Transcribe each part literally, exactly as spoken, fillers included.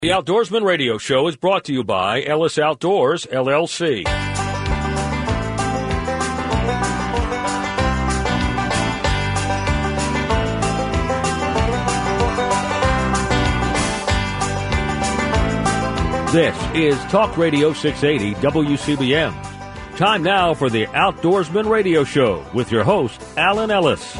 The Outdoorsman Radio Show is brought to you by Ellis Outdoors, L L C. This is Talk Radio six eighty W C B M. Time now for the Outdoorsman Radio Show with your host, Alan Ellis.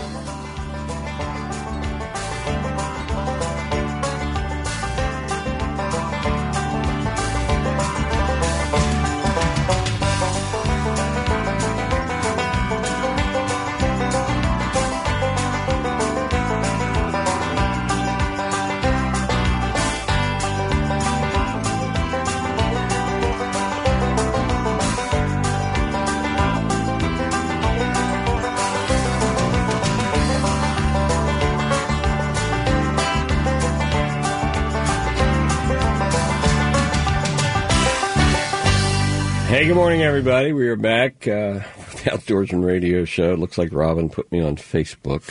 Hey, good morning, everybody. We are back uh, with the Outdoorsman Radio Show. It looks like Robin put me on Facebook.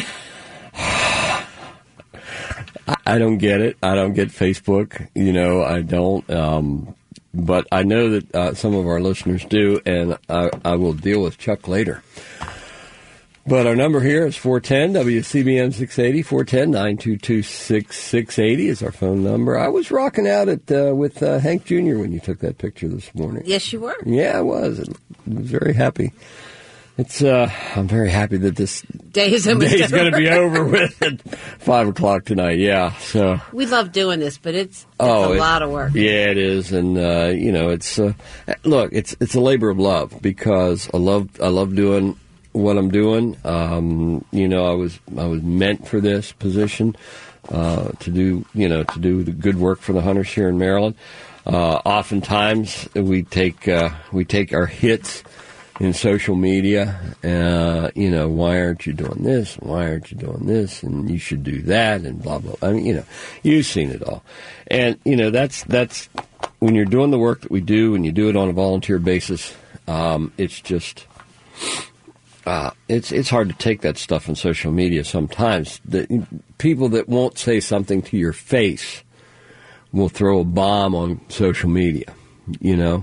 I don't get it. I don't get Facebook. You know, I don't. Um, but I know that uh, some of our listeners do, and I, I will deal with Chuck later. But our number here is four one zero W C B M six eighty, four one zero, nine two two, six six eight zero is our phone number. I was rocking out at uh, with uh, Hank Junior when you took that picture this morning. Yes, you were. Yeah, I was. I was very happy. It's. Uh, I'm very happy that this day is going to be over with at five o'clock tonight. Yeah, so we love doing this, but it's, it's oh, a it, lot of work. Yeah, it is, and uh, you know, it's uh, look, it's it's a labor of love because I love I love doing what I'm doing. Um, you know, I was I was meant for this position uh, to do you know to do the good work for the hunters here in Maryland. Uh, oftentimes we take uh, we take our hits in social media. Uh, you know, why aren't you doing this? Why aren't you doing this? And you should do that, and blah blah. I mean, you know, you've seen it all, and you know that's that's when you're doing the work that we do, and you do it on a volunteer basis. Um, it's just. Uh, it's it's hard to take that stuff on social media sometimes. The people that won't say something to your face will throw a bomb on social media, you know.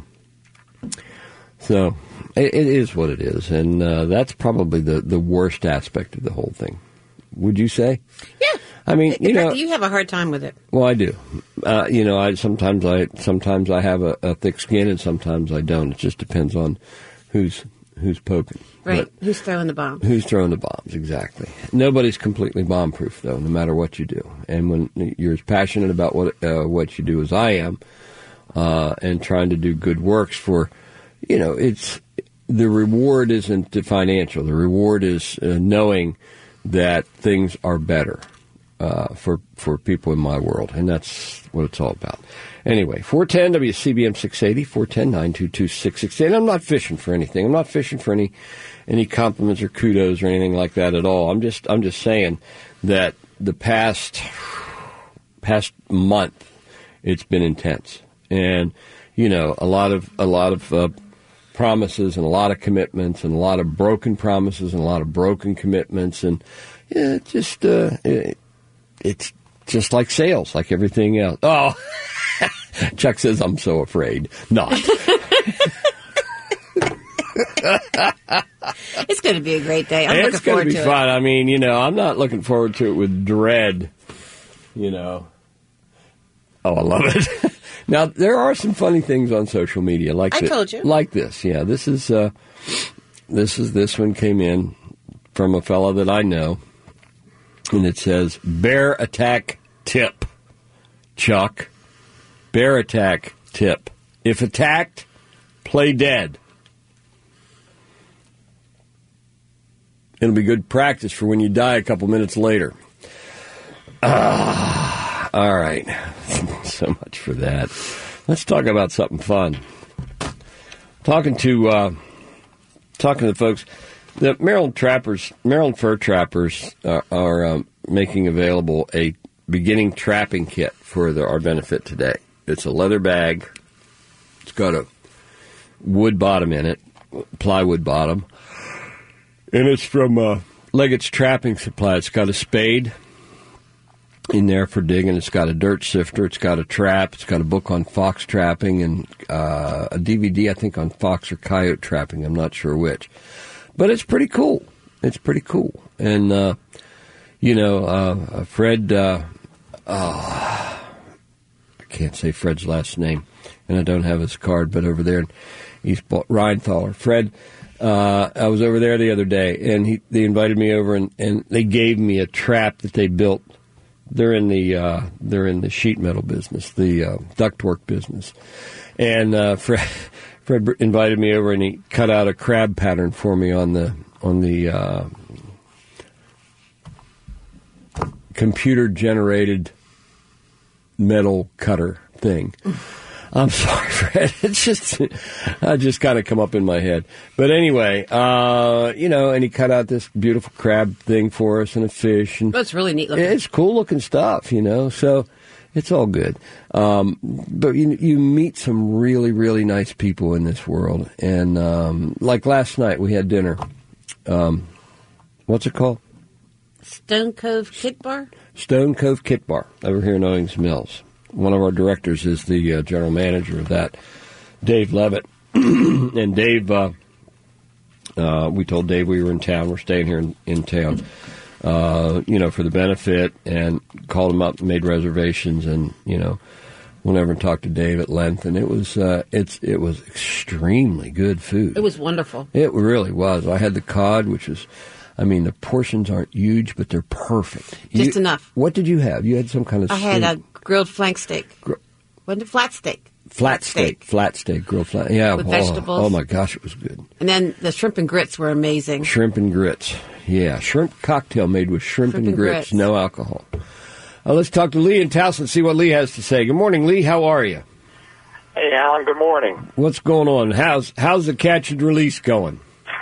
So it, it is what it is, and uh, that's probably the, the worst aspect of the whole thing. Would you say? Yeah. I mean, you In know, fact, you have a hard time with it. Well, I do. Uh, you know, I sometimes I sometimes I have a, a thick skin, and sometimes I don't. It just depends on who's. Who's poking. Right. But who's throwing the bombs? Who's throwing the bombs, exactly. Nobody's completely bomb-proof, though, no matter what you do. And when you're as passionate about what uh, what you do as I am, uh, and trying to do good works for, you know, it's the reward isn't the financial. The reward is uh, knowing that things are better uh, for, for people in my world, and that's what it's all about. Anyway, four one zero W C B M six eighty, four one zero, nine two two, six six eight. I'm not fishing for anything. I'm not fishing for any any compliments or kudos or anything like that at all. I'm just I'm just saying that the past past month it's been intense, and you know a lot of a lot of uh, promises and a lot of commitments and a lot of broken promises and a lot of broken commitments, and yeah, it just uh, it, it's just like sales, like everything else. Oh. Chuck says, I'm so afraid. Not. It's going to be a great day. I'm it's looking forward to it. It's going to be fun. I mean, you know, I'm not looking forward to it with dread, you know. Oh, I love it. Now, there are some funny things on social media. Like I this, told you. Like this, yeah. This is, uh, this is, this one came in from a fella that I know, and it says, bear attack tip, Chuck. Bear attack tip. If attacked, play dead. It'll be good practice for when you die a couple minutes later. Ah, all right. So much for that. Let's talk about something fun. Talking to uh, talking to the folks, the Maryland Trappers, Maryland Fur Trappers are, are um, making available a beginning trapping kit for the, our benefit today. It's a leather bag. It's got a wood bottom in it, plywood bottom. And it's from uh, Leggett's Trapping Supply. It's got a spade, in there for digging. It's got a dirt sifter. It's got a trap. It's got a book on fox trapping and uh, a D V D, I think, on fox or coyote trapping. I'm not sure which. But it's pretty cool. It's pretty cool. And, uh, you know, uh, Fred, uh, oh, I can't say Fred's last name, and I don't have his card, but over there in East Rheinethaler. Fred, uh, I was over there the other day, and he, they invited me over, and, and they gave me a trap that they built. They're in the uh, they're in the sheet metal business, the uh, ductwork business, and uh, Fred Fred invited me over and he cut out a crab pattern for me on the on the uh, computer generated metal cutter thing. I'm sorry, Fred. It's just, I just kind of come up in my head. But anyway, uh, you know, and he cut out this beautiful crab thing for us and a fish. And it's really neat looking. It's cool looking stuff, you know, so it's all good. Um, but you, you meet some really, really nice people in this world. And um, like last night, we had dinner. Um, what's it called? Stone Cove Kit Bar? Stone Cove Kit Bar over here in Owings Mills. One of our directors is the uh, general manager of that, Dave Levitt. And Dave, uh, uh, we told Dave we were in town. We're staying here in, in town, uh, you know, for the benefit, and called him up and made reservations, and, you know, went over and talked to Dave at length. And it was, uh, it's, it was extremely good food. It was wonderful. It really was. I had the cod, which is, I mean, the portions aren't huge, but they're perfect. Just you, enough. What did you have? You had some kind of I steak. had a grilled flank steak. Gr- Wasn't it flat steak? Flat steak. Flat steak. Grilled flat. Yeah. With oh, vegetables. Oh, my gosh, it was good. And then the shrimp and grits were amazing. Shrimp and grits. Yeah. Shrimp cocktail made with shrimp, shrimp and, and grits. grits. No alcohol. Uh, let's talk to Lee in Towson and see what Lee has to say. Good morning, Lee. How are you? Hey, Alan. Good morning. What's going on? How's, how's the catch and release going?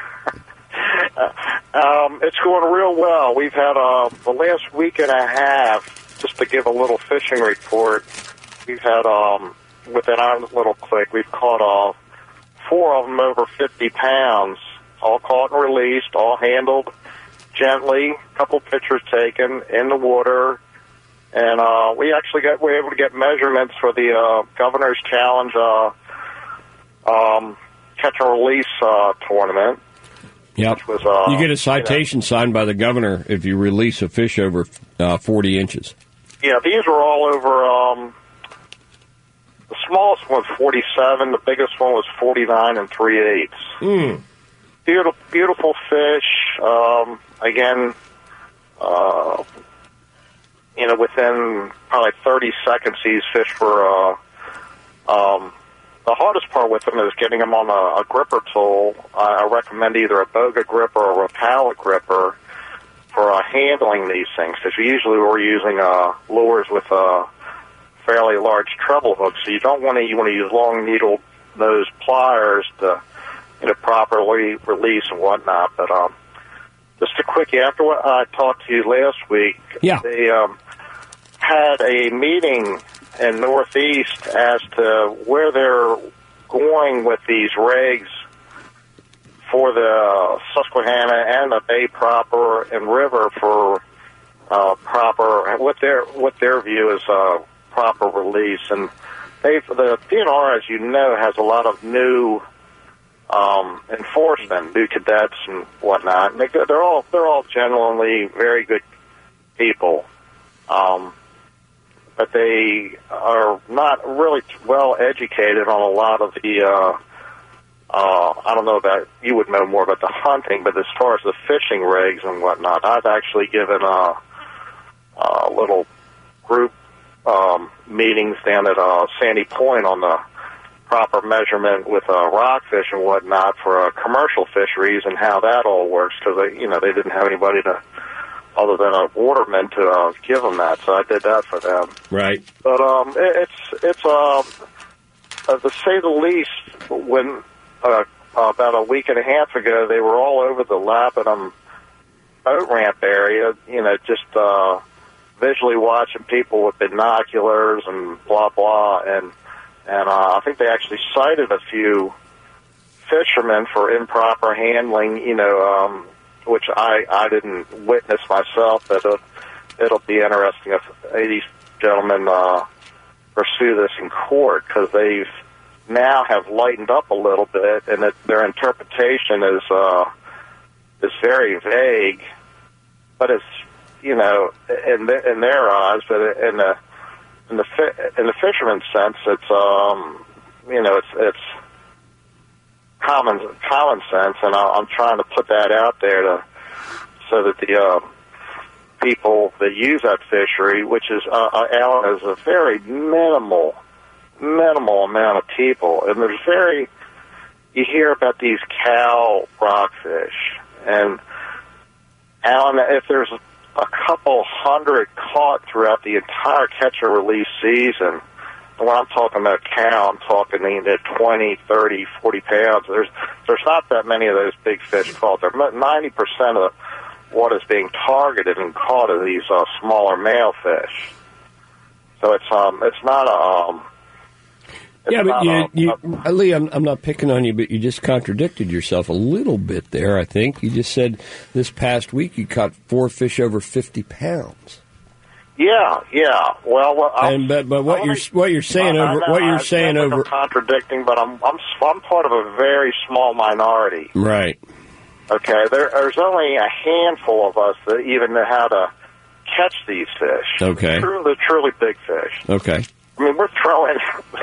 Um, it's going real well. We've had uh, the last week and a half, just to give a little fishing report, we've had, um, within our little clique, we've caught uh, four of them over fifty pounds, all caught and released, all handled gently, a couple pictures taken in the water, and uh, we actually got, we were able to get measurements for the uh, Governor's Challenge uh, um, catch and release uh, tournament. Yep. Was, uh, you get a citation you know, signed by the governor if you release a fish over uh, forty inches. Yeah, these were all over, um, the smallest one was forty-seven, the biggest one was forty-nine and three-eighths. Mm. Beautiful, beautiful fish. Um, again, uh, you know, within probably thirty seconds, these fish were, uh, um, the hardest part with them is getting them on a, a gripper tool. I, I recommend either a boga gripper or a pallet gripper for uh, handling these things, because usually we're using uh, lures with a fairly large treble hook, so you don't want to. You want to use long needle nose pliers to, you know, properly release and whatnot. But um, just a quickie, after what I talked to you last week, yeah. they um, had a meeting in Northeast as to where they're going with these regs for the Susquehanna and the Bay proper and river for uh, proper, what their what their view is uh, proper release. And they, the D N R, as you know, has a lot of new um, enforcement, new cadets and whatnot. And they, they're all they're all genuinely very good people. Um, but they are not really well educated on a lot of the, uh, uh, I don't know about, you would know more about the hunting, but as far as the fishing rigs and whatnot, I've actually given a, a little group um, meetings down at uh, Sandy Point on the proper measurement with uh, rockfish and whatnot for uh, commercial fisheries and how that all works, because they, you know, they didn't have anybody to, other than a waterman, to uh, give them that, so I did that for them. Right. But um, it, it's it's uh, uh, to say the least. When uh, about a week and a half ago, they were all over the Lapidum boat ramp area. You know, just uh, visually watching people with binoculars and blah blah, and and uh, I think they actually cited a few fishermen for improper handling. You know. Um, which I, I didn't witness myself, but uh, it'll be interesting if these gentlemen uh, pursue this in court, because they've now have lightened up a little bit, and that their interpretation is uh, is very vague. But it's, you know, in the, in their eyes, but in the in the fi- in the fisherman's sense, it's um, you know, it's it's common common sense, and I, I'm trying to put that out there to so that the uh, people that use that fishery, which is uh, uh, Alan, is a very minimal minimal amount of people, and there's very you hear about these cow rockfish, and Alan, if there's a couple hundred caught throughout the entire catch and release season, and when I'm talking about cow, I'm talking you know, twenty, thirty, forty pounds. There's there's not that many of those big fish caught there. ninety percent of what is being targeted and caught are these uh, smaller male fish. So it's um it's not a um. Yeah, but you, you, you, Lee, I'm, I'm not picking on you, but you just contradicted yourself a little bit there, I think. You just said this past week you caught four fish over fifty pounds. Yeah, yeah. Well, well and but but what you're what you're saying I, over I, what you're I, saying I over I'm contradicting, but I'm I'm I'm part of a very small minority. Right. Okay. There, there's only a handful of us that even know how to catch these fish. Okay. Truly, truly big fish. Okay. I mean, we're throwing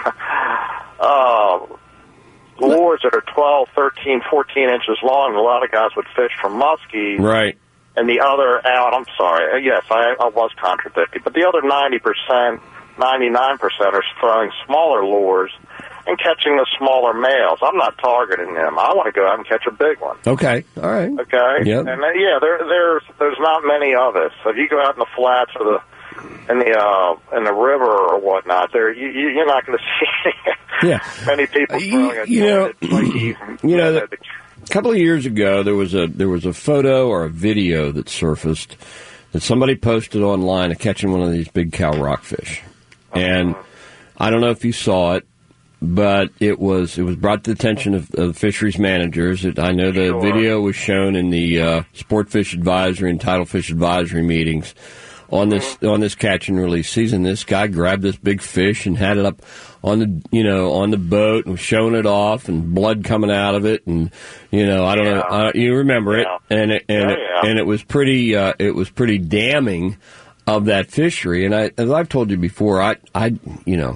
uh, lures that are twelve, thirteen, fourteen inches long. A lot of guys would fish for muskies. Right. And the other out, I'm sorry, yes, I, I was contradicting, but the other ninety percent, ninety-nine percent are throwing smaller lures and catching the smaller males. I'm not targeting them. I want to go out and catch a big one. Okay. All right. Okay? Yep. And, uh, yeah, there, there's there's not many of us. So if you go out in the flats or the in the uh, in the river or whatnot, there you, you, you're not going to see yeah. many people throwing uh, a you know, you, you know, the, a couple of years ago there was a there was a photo or a video that surfaced that somebody posted online of catching one of these big cow rockfish, and I don't know if you saw it, but it was it was brought to the attention of, of fisheries managers. It, I know the sure. video was shown in the uh, Sport Fish Advisory and Tidal Fish Advisory meetings. On this on this catch and release season, this guy grabbed this big fish and had it up on the you know on the boat and was showing it off and blood coming out of it, and you know I don't yeah. know uh, you remember yeah. it and it, and oh, it, yeah. and it was pretty uh, it was pretty damning of that fishery. And I as I've told you before, I I you know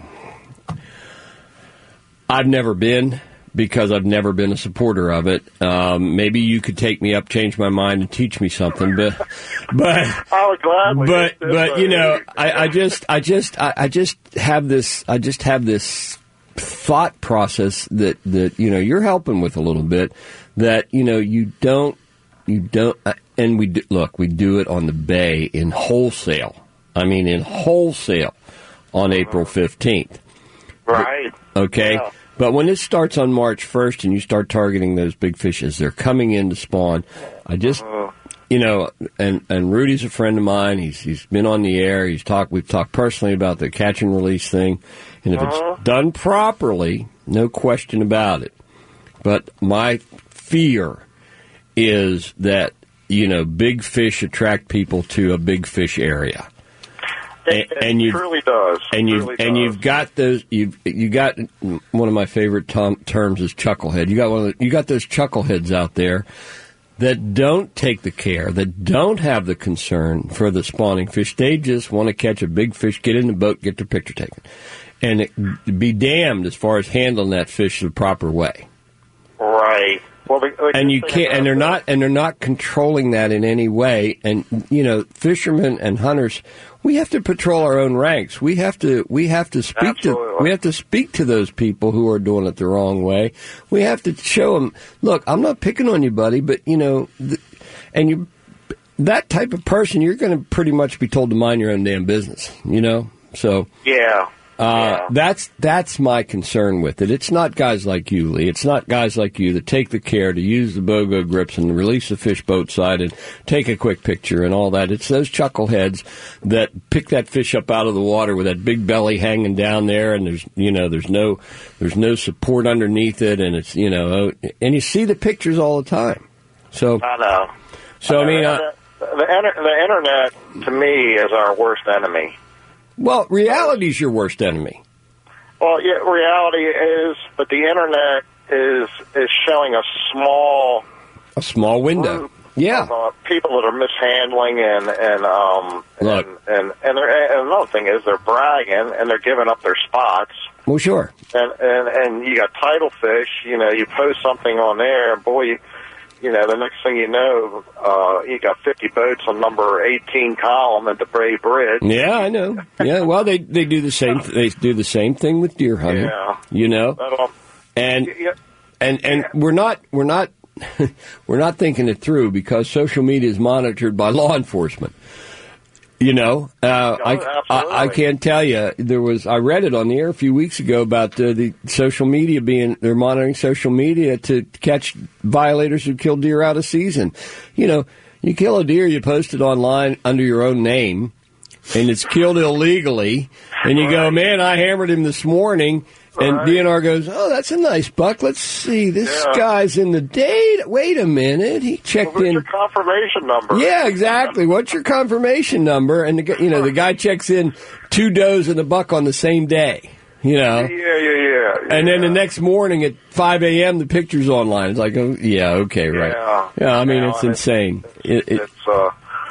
I've never been. Because I've never been a supporter of it. Um, maybe you could take me up, change my mind, and teach me something. But, but, I would gladly. but, but you know, I, I just, I just, I, I just have this, I just have this thought process that that you know you're helping with a little bit. That you know you don't, you don't, and we do, look, we do it on the bay in wholesale. I mean, in wholesale on April fifteenth. Right. Okay. Yeah. But when this starts on March first and you start targeting those big fish as they're coming in to spawn, I just, you know, and, and Rudy's a friend of mine. He's he's been on the air. He's talked. We've talked personally about the catch and release thing, and if uh-huh. it's done properly, no question about it. But my fear is that you know big fish attract people to a big fish area. It, it and you truly does. And you truly and does. you've got those. You've you got one of my favorite tom, terms is chucklehead. You got one. Of the, you got those chuckleheads out there that don't take the care, that don't have the concern for the spawning fish. They just want to catch a big fish, get in the boat, get their picture taken, and it, be damned as far as handling that fish the proper way. Right. Well, the, the and you can't, and they're not, and they're not controlling that in any way. And you know, fishermen and hunters, we have to patrol our own ranks. We have to, we have to speak Absolutely. to, we have to speak to those people who are doing it the wrong way. We have to show them, look, I'm not picking on you, buddy, but you know, th- and you, that type of person, you're going to pretty much be told to mind your own damn business. You know, so yeah. Uh, yeah. that's that's my concern with it. It's not guys like you, Lee. It's not guys like you that take the care to use the BOGO grips and release the fish boat side and take a quick picture and all that. It's those chuckleheads that pick that fish up out of the water with that big belly hanging down there, and there's you know there's no there's no support underneath it, and it's you know and you see the pictures all the time. So I know. So I mean, uh, the, the the internet to me is our worst enemy. Well, reality's your worst enemy. Well, yeah, reality is, but the internet is is showing a small a small window. Yeah, of, uh, people that are mishandling and and um Look. and and and, they're, and another thing is they're bragging and they're giving up their spots. Well, sure. And and and you got Tidal Fish. You know, you post something on there, boy. You, You know, the next thing you know, uh, you got fifty boats on number eighteen column at the Bray Bridge. Yeah, I know. Yeah, well, they they do the same. They do the same thing with deer hunting. Yeah. You know, That'll, and yeah. and and we're not we're not we're not thinking it through because social media is monitored by law enforcement. You know, uh, I, I I can't tell you. There was I read it on the air a few weeks ago about uh, the social media being they're monitoring social media to catch violators who kill deer out of season. You know, you kill a deer, you post it online under your own name, and it's killed illegally, and you go, man, I hammered him this morning. And right. D N R goes, oh, that's a nice buck. Let's see. This yeah. guy's in the date. Wait a minute. He checked well, what's in. Your confirmation number. Yeah, exactly. What's your confirmation number? And, the, you know, the guy checks in two does and a buck on the same day, you know. Yeah, yeah, yeah. yeah. And then the next morning at five a.m., the picture's online. It's like, oh, yeah, okay, right. Yeah, yeah I mean, yeah, it's insane. It's, it, it, it's uh,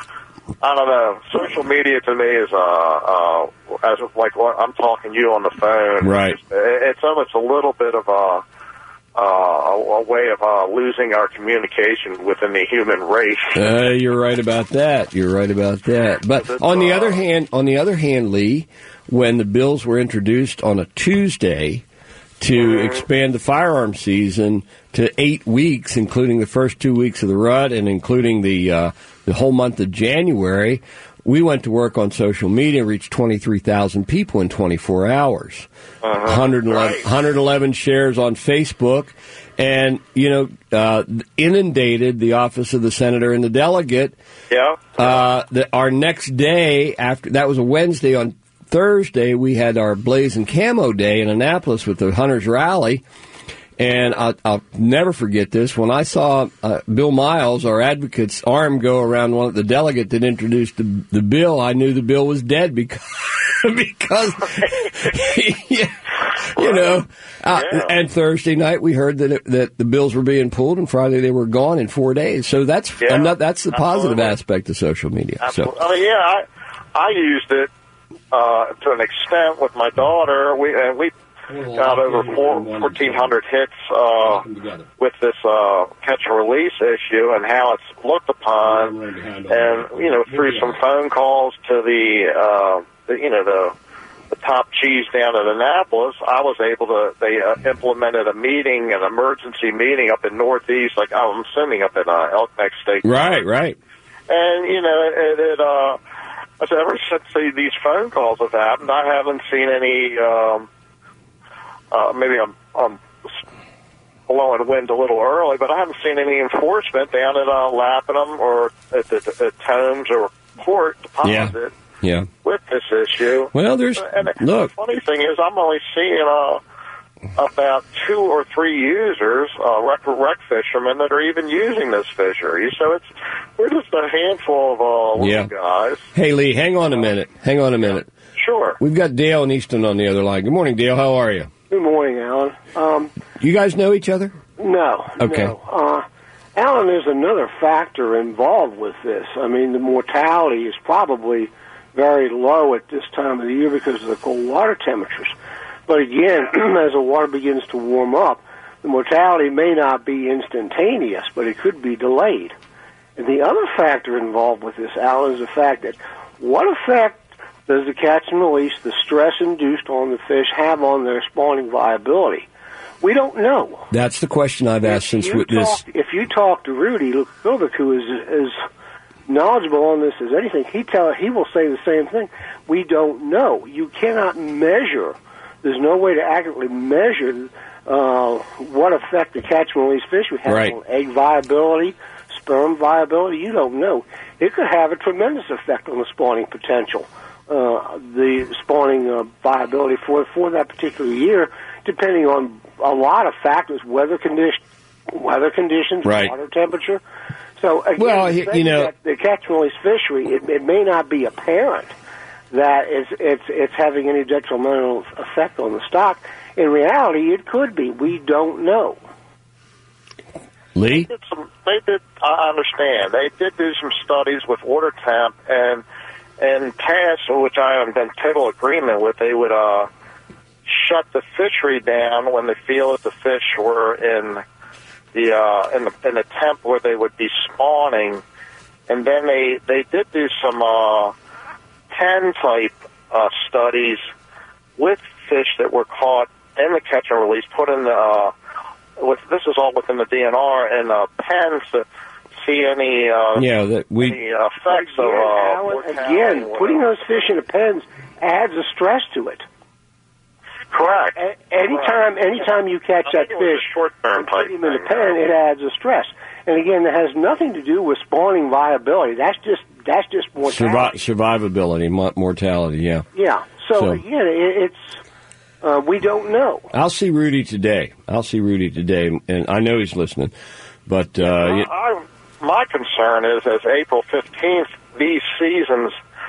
I don't know. Social media to me is, uh, uh, as of like what I'm talking to you on the phone. Right. It's, it's almost a little bit of a, uh, a way of uh, losing our communication within the human race. uh, you're right about that. You're right about that. But it's, on the uh, other hand, on the other hand, Lee, when the bills were introduced on a Tuesday to mm-hmm. expand the firearm season to eight weeks, including the first two weeks of the rut and including the uh, the whole month of January, we went to work on social media, reached twenty-three thousand people in twenty-four hours. Uh-huh. one hundred eleven, right. one hundred eleven shares on Facebook, and, you know, uh, inundated the office of the senator and the delegate. Yeah. Uh, the, our next day, after that was a Wednesday, on Thursday, we had our Blaze and Camo Day in Annapolis with the Hunters Rally. And I'll, I'll never forget this. When I saw uh, Bill Miles, our advocate's arm go around one of the delegate that introduced the, the bill, I knew the bill was dead because, because yeah, you know. Uh, yeah. And Thursday night we heard that it, that the bills were being pulled, and Friday they were gone in four days. So that's yeah, not, that's the positive absolutely. aspect of social media. Absolutely. So, I mean, yeah, I I used it uh, to an extent with my daughter. We and we. Got over four, fourteen hundred hits uh, with this uh, catch and release issue and how it's looked upon, and you know through some phone calls to the, uh, the you know the the top chiefs down in Annapolis, I was able to. They uh, implemented a meeting, an emergency meeting up in Northeast, like I'm assuming up in uh, Elk Neck State. Right, right. And you know it. it uh, I said ever since these phone calls have happened, I haven't seen any. Um, Uh, maybe I'm, I'm blowing the wind a little early, but I haven't seen any enforcement down at uh, Lapidum or at, the, at Tomes or Port Deposit yeah. Yeah. with this issue. Well, there's and look. The funny thing is, I'm only seeing uh, about two or three users, uh, rec, rec fishermen, that are even using this fishery. So it's we're just a handful of uh, little yeah. guys. Hey, Lee, hang on a minute. Hang on a minute. Sure. We've got Dale and Easton on the other line. Good morning, Dale. How are you? Good morning, Alan. Um, you guys know each other? No. Okay. No. Uh, Alan, there's another factor involved with this. I mean, the mortality is probably very low at this time of the year because of the cold water temperatures. But again, as the water begins to warm up, the mortality may not be instantaneous, but it could be delayed. And the other factor involved with this, Alan, is the fact that what effect does the catch and release, the stress induced on the fish, have on their spawning viability? We don't know. That's the question I've asked since talk, this. If you talk to Rudy Lukovic, who is as knowledgeable on this as anything, he tell he will say the same thing. We don't know. You cannot measure. There's no way to accurately measure uh, what effect the catch and release fish would have right. on egg viability, sperm viability. You don't know. It could have a tremendous effect on the spawning potential. Uh, the spawning uh, viability for for that particular year, depending on a lot of factors, weather condition, weather conditions, right. water temperature. So again, Well, the you thing know- that the catch-and-release fishery, it, it may not be apparent that it's, it's it's having any detrimental effect on the stock. In reality, it could be. We don't know. Lee? They did some, they did, I understand. They did do some studies with water temp, and in past, which I am in total agreement with, they would uh, shut the fishery down when they feel that the fish were in the uh, in the in the temp where they would be spawning, and then they they did do some uh, pen type uh, studies with fish that were caught in the catch and release, put in the. Uh, with this is all within the D N R and uh, pens to see any uh, Yeah, that we. any effects of Again, uh, Alan, mortality, again, putting whatever. those fish in the pens adds a stress to it. Correct. A- anytime, anytime you catch I that think it was fish a short-term and type put him in the thing, pen, yeah. it adds a stress. And again, that has nothing to do with spawning viability. That's just that's just mortality. Survi- survivability, mo- mortality, yeah. Yeah. So, So- again, it, it's uh, we don't know. I'll see Rudy today. I'll see Rudy today, and I know he's listening. But, uh, I, I, my concern is, as April fifteenth, these seasons,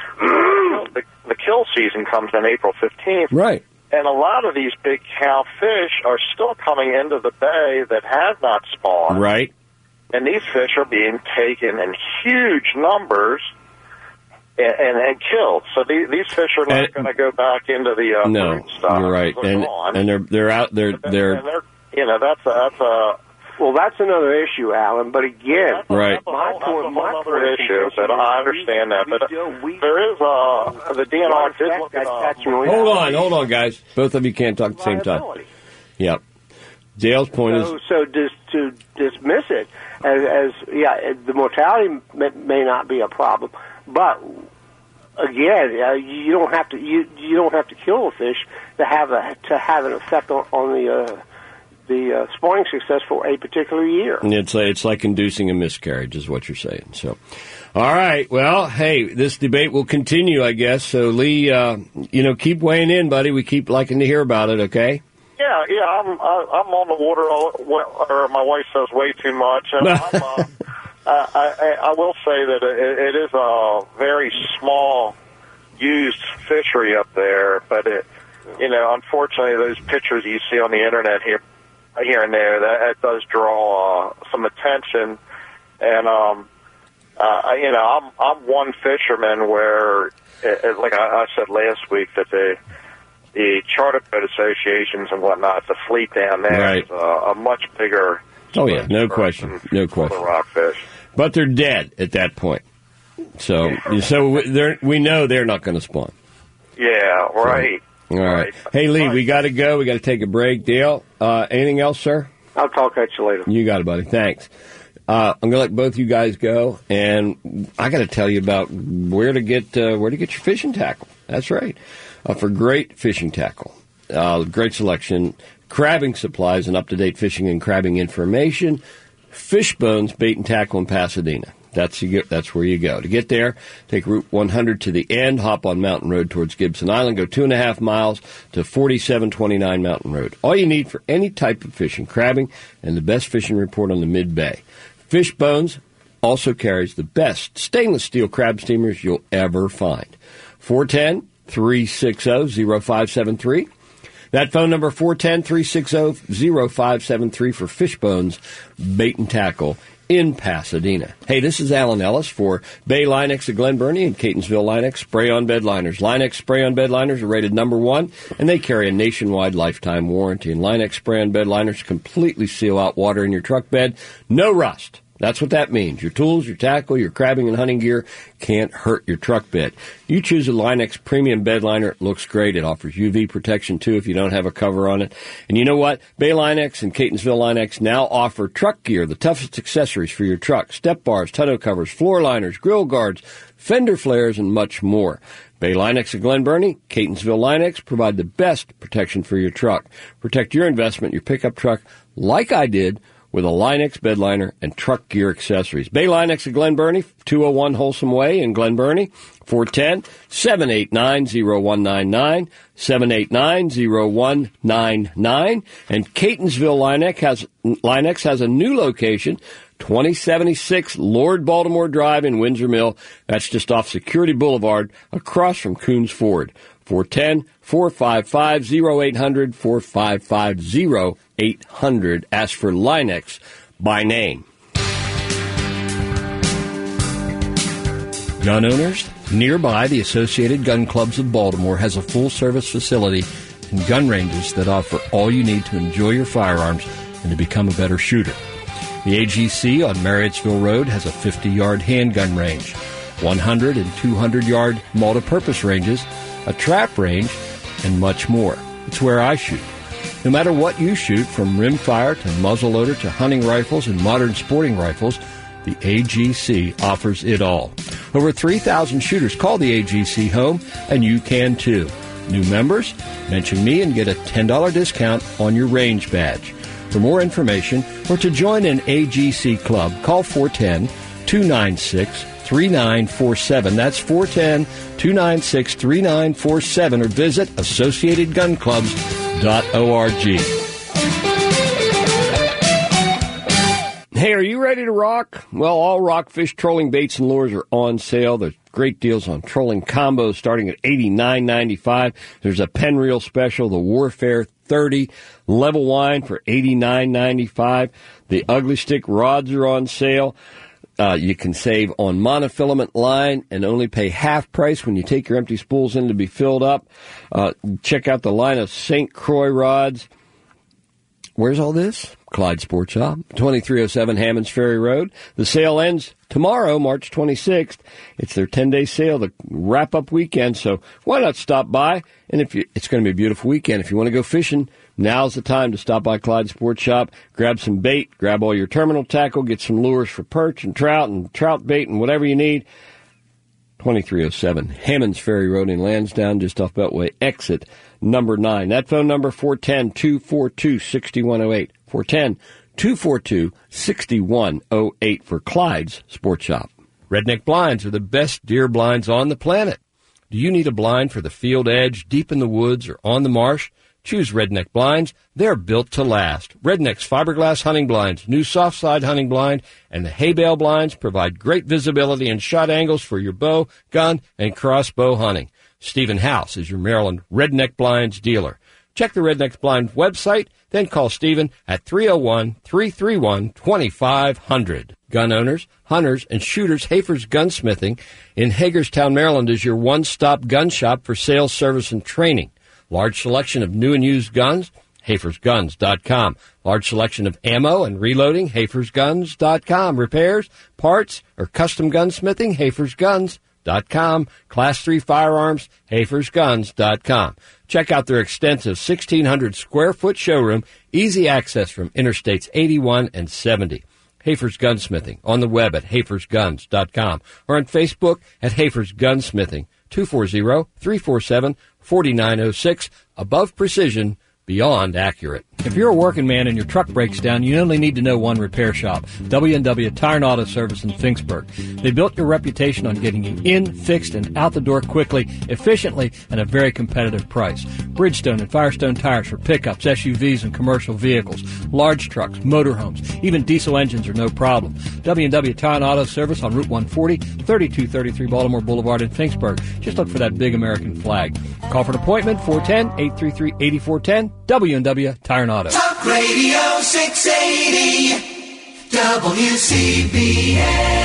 the, the kill season comes in April fifteenth. right. And a lot of these big cow fish are still coming into the bay that have not spawned. Right. And these fish are being taken in huge numbers and, and, and killed. So these, these fish are not And- going to go back into the uh, No, food stock. you're right. They're And gone. and they're they're out. They're And they're they're, you know, that's a, that's a Well, that's another issue, Alan. But again, Right. That's a My whole, point- that's a my whole point other of issue. But contention I is understand that. we But uh, don't- we- there is uh, the D N R did That- look that- at uh, that's really- hold on, hold on, guys. Both of you can't talk at the same time. viability. Yep. Dale's point So, is so dis, to dismiss it as, as yeah, the mortality may, may not be a problem, but again, uh, you don't have to you you don't have to kill a fish to have a to have an effect on, on the uh, the uh, spawning success for a particular year. it's like, it's like inducing a miscarriage, is what you're saying. So, all right. Well, hey, this debate will continue, I guess. So, Lee, uh, you know, keep weighing in, buddy. We keep liking to hear about it. Okay. Yeah, yeah, I'm I, I'm on the water, all, or my wife says way too much. And I'm, uh, I, I, I will say that it, it is a very small used fishery up there, but it, you know, unfortunately, those pictures you see on the internet here, here and there, that, that does draw uh, some attention. And um, uh, you know, I'm I'm one fisherman where, it, it, like I, I said last week, that the the charter boat associations and whatnot, the fleet down there Right. is uh, a much bigger. Oh yeah, no spokesperson question, no for question. The rockfish. But they're dead at that point. So, so they're, we know they're not going to spawn. Yeah, right. All right. Hey, Lee, we got to go. We got to take a break. Dale, uh, anything else, sir? I'll talk at you later. You got it, buddy. Thanks. Uh, I'm going to let both you guys go, and I got to tell you about where to get uh, where to get your fishing tackle. That's right, uh, for great fishing tackle, uh, great selection, crabbing supplies, and up to date fishing and crabbing information. Fishbones Bait and Tackle in Pasadena. That's you get, that's where you go. To get there, take Route one hundred to the end, hop on Mountain Road towards Gibson Island, go two and a half miles to forty-seven twenty-nine Mountain Road. All you need for any type of fishing, crabbing, and the best fishing report on the Mid-Bay. Fishbones also carries the best stainless steel crab steamers you'll ever find. four one zero, three six zero, zero five seven three. That phone number, four one zero, three six zero, zero five seven three for Fishbones Bait and Tackle in Pasadena. Hey, this is Alan Ellis for Bay Linex of Glen Burnie and Catonsville Linex Spray-On Bed Liners. Linex Spray-On Bed Liners are rated number one, and they carry a nationwide lifetime warranty. And Linex Spray-On Bed Liners completely seal out water in your truck bed. No rust. That's what that means. Your tools, your tackle, your crabbing and hunting gear can't hurt your truck bed. You choose a Linex premium bed liner. It looks great. It offers U V protection, too, if you don't have a cover on it. And you know what? Bay Linex and Catonsville Linex now offer truck gear, the toughest accessories for your truck. Step bars, tonneau covers, floor liners, grill guards, fender flares, and much more. Bay Linex of Glen Burnie, Catonsville Linex provide the best protection for your truck. Protect your investment, your pickup truck, like I did with a Line-X bed liner and truck gear accessories. Bay Line-X of Glen Burnie, two oh one Wholesome Way in Glen Burnie, four one zero, seven eight nine, zero one nine nine, seven eight nine, zero one nine nine. And Catonsville Line-X has, Line-X has a new location, twenty seventy-six Lord Baltimore Drive in Windsor Mill. That's just off Security Boulevard, across from Coons Ford. four one zero, four five five, zero eight hundred, four five five, zero eight hundred. Ask for Line-X by name. Gun owners, nearby, the Associated Gun Clubs of Baltimore has a full-service facility and gun ranges that offer all you need to enjoy your firearms and to become a better shooter. The A G C on Marriottsville Road has a fifty-yard handgun range, one hundred and two hundred yard multi-purpose ranges, a trap range, and much more. It's where I shoot. No matter what you shoot, from rimfire to muzzleloader to hunting rifles and modern sporting rifles, the A G C offers it all. Over three thousand shooters call the A G C home, and you can too. New members? Mention me and get a ten dollars discount on your range badge. For more information or to join an A G C club, call four one zero, two nine six, three nine four seven. That's four one zero, two nine six, three nine four seven, or visit associated gun clubs dot org. Hey, are you ready to rock? Well, all Rockfish trolling baits and lures are on sale. There's great deals on trolling combos starting at eighty-nine ninety-five. There's a pen reel special, the Warfare thirty level wine for eighty-nine ninety-five. The Ugly Stick rods are on sale. Uh, you can save on monofilament line and only pay half price when you take your empty spools in to be filled up. Uh, check out the line of Saint Croix rods. Where's all this? Clyde Sports Shop, twenty-three oh seven Hammonds Ferry Road. The sale ends tomorrow, March twenty-sixth. It's their ten-day sale, the wrap-up weekend, so why not stop by? And if you, it's going to be a beautiful weekend. If you want to go fishing, now's the time to stop by Clyde Sports Shop, grab some bait, grab all your terminal tackle, get some lures for perch and trout and trout bait and whatever you need. twenty-three oh seven Hammonds Ferry Road in Lansdowne, just off Beltway, exit number nine. That phone number, four one zero, two four two, six one zero eight. four one zero, two four two, six one zero eight for Clyde's Sports Shop. Redneck blinds are the best deer blinds on the planet. Do you need a blind for the field edge, deep in the woods, or on the marsh? Choose Redneck blinds. They're built to last. Redneck's fiberglass hunting blinds, new soft side hunting blind, and the hay bale blinds provide great visibility and shot angles for your bow, gun, and crossbow hunting. Stephen House is your Maryland Redneck blinds dealer. Check the Redneck Blinds website, then call Stephen at three oh one, three three one, two five zero zero. Gun owners, hunters, and shooters, Hafer's Gunsmithing in Hagerstown, Maryland is your one-stop gun shop for sales, service, and training. Large selection of new and used guns, hafers guns dot com. Large selection of ammo and reloading, hafers guns dot com. Repairs, parts, or custom gunsmithing, hafers guns dot com. Class three firearms, hafers guns dot com. Check out their extensive sixteen hundred square foot showroom, easy access from Interstates eighty-one and seventy. Hafer's Gunsmithing on the web at hafers guns dot com or on Facebook at Hafer's Gunsmithing, two four zero, three four seven, four nine zero six. Above precision, beyond accurate. If you're a working man and your truck breaks down, you only need to know one repair shop, W and W Tire and Auto Service in Finksburg. They built your reputation on getting you in, fixed, and out the door quickly, efficiently, and at a very competitive price. Bridgestone and Firestone tires for pickups, S U Vs, and commercial vehicles, large trucks, motorhomes, even diesel engines are no problem. W and W Tire and Auto Service on Route one forty, thirty-two thirty-three Baltimore Boulevard in Finksburg. Just look for that big American flag. Call for an appointment, four one zero, eight three three, eight four one zero. W and W Tire and Auto. Talk Radio six eighty W C B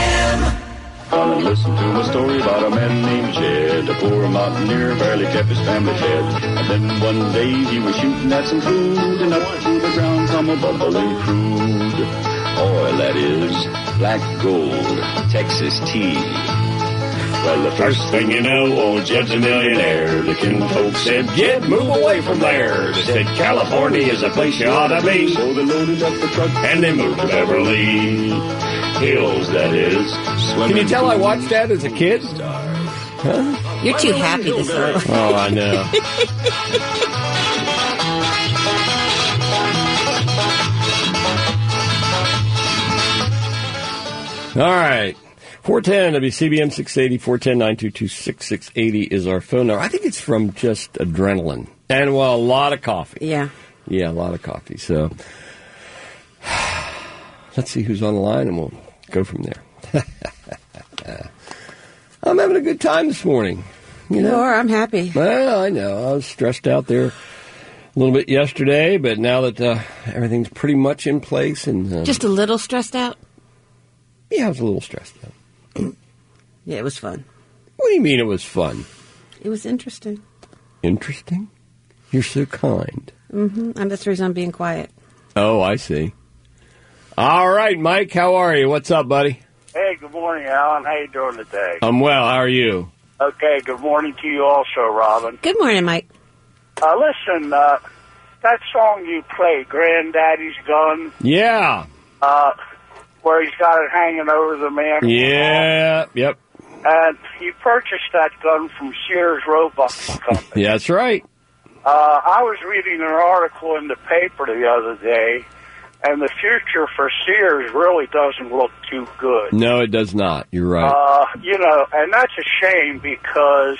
M. Come and listen to a story about a man named Jed. A poor mountaineer barely kept his family fed. And then one day he was shooting at some food, and up through the ground come a bubbling crude oil, that is black gold, Texas tea. Well, the first thing you know, old Jed's a millionaire. The kinfolk said, Jed, move away from there. They said, California is a place you ought to be. So they loaded up the truck and they moved to Beverly Hills, that is. Can you tell I watched that as a kid? Huh? You're too happy to say. Oh, I know. All right. four ten W C B M six eighty, four one zero, nine two two, six six eight zero is our phone number. I think it's from just adrenaline. And, well, a lot of coffee. Yeah. Yeah, a lot of coffee. So, let's see who's on the line, and we'll go from there. I'm having a good time this morning. You know? Sure, I'm happy. Well, I know. I was stressed out there a little bit yesterday, but now that uh, everything's pretty much in place. and uh, Just a little stressed out? Yeah, I was a little stressed out. Yeah, it was fun. What do you mean it was fun? It was interesting. Interesting? You're so kind. Mm-hmm. And that's the reason I'm being quiet. Oh, I see. All right, Mike, how are you? What's up, buddy? Hey, good morning, Alan. How you doing today? I'm well. How are you? Okay, good morning to you also, Robin. Good morning, Mike. Uh, listen, uh, that song you played, Granddaddy's Gun, Yeah. uh, where he's got it hanging over the man. Yeah. Yep. And you purchased that gun from Sears Roebuck Company. Yeah, that's right. Uh, I was reading an article in the paper the other day, and the future for Sears really doesn't look too good. No, it does not. You're right. Uh, you know, and that's a shame because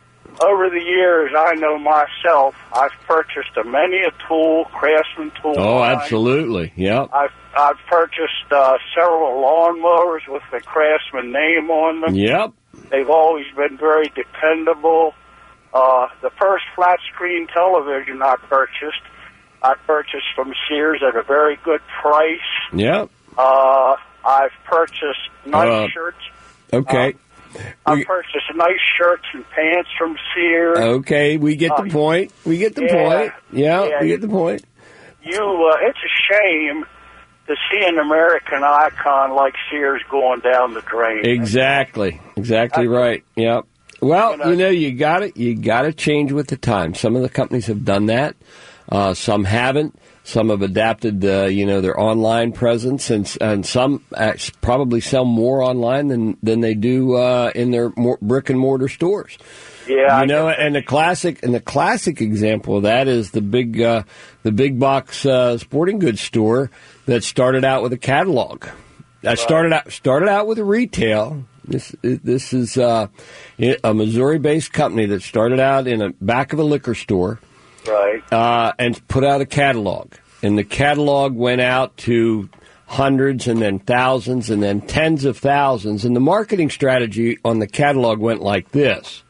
over the years, I know myself, I've purchased a many a tool, Craftsman tool. Oh, line. absolutely. Yep. I've I've purchased uh, several lawnmowers with the Craftsman name on them. Yep. They've always been very dependable. Uh, the first flat-screen television I purchased, I purchased from Sears at a very good price. Yep. Uh, I've purchased nice Uh, shirts. Okay. Uh, I've purchased nice shirts and pants from Sears. Okay, we get the Uh, point. We get the yeah, point. Yeah, yeah. we get the point. You, uh, it's a shame to see an American icon like Sears going down the drain. Exactly. Exactly right. Yep. Well, you know, you got it. You got to change with the times. Some of the companies have done that. Uh, some haven't. Some have adapted, uh, you know, their online presence, and and some act- probably sell more online than than they do uh, in their more brick and mortar stores. Yeah, you know, and the classic and the classic example of that is the big uh, the big box uh, sporting goods store that started out with a catalog. That right. started out started out with a retail. This this is uh, a Missouri-based company that started out in the back of a liquor store, right? Uh, and put out a catalog, and the catalog went out to hundreds, and then thousands, and then tens of thousands. And the marketing strategy on the catalog went like this: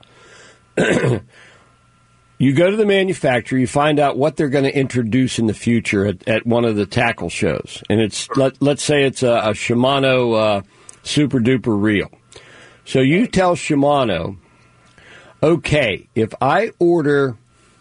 you go to the manufacturer, you find out what they're going to introduce in the future at, at one of the tackle shows, and it's let, let's say it's a, a Shimano uh, Super Duper reel. So you tell Shimano, okay, if I order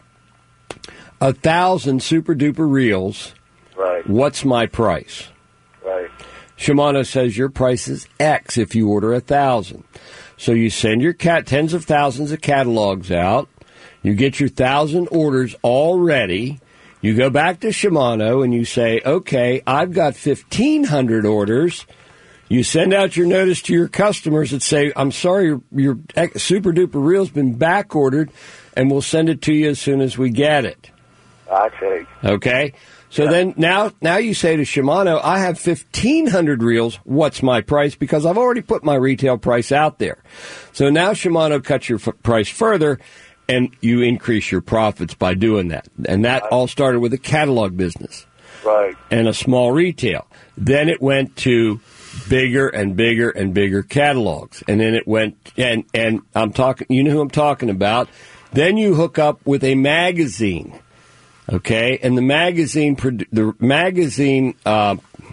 a thousand Super Duper reels, right. what's my price? Right. Shimano says your price is X if you order a thousand. So you send your cat tens of thousands of catalogs out. You get your thousand orders all ready. You go back to Shimano and you say, okay, I've got fifteen hundred orders. You send out your notice to your customers that say, I'm sorry, your, your Super Duper reel's been back ordered, and we'll send it to you as soon as we get it. I see. Okay? So yeah. then now now you say to Shimano, I have fifteen hundred reels. What's my price? Because I've already put my retail price out there. So now Shimano cuts your f- price further, and you increase your profits by doing that. And that right. all started with a catalog business. Right. And a small retail. Then it went to bigger and bigger and bigger catalogs. And then it went, and, and I'm talking, you know who I'm talking about. Then you hook up with a magazine. Okay? And the magazine, the magazine uh,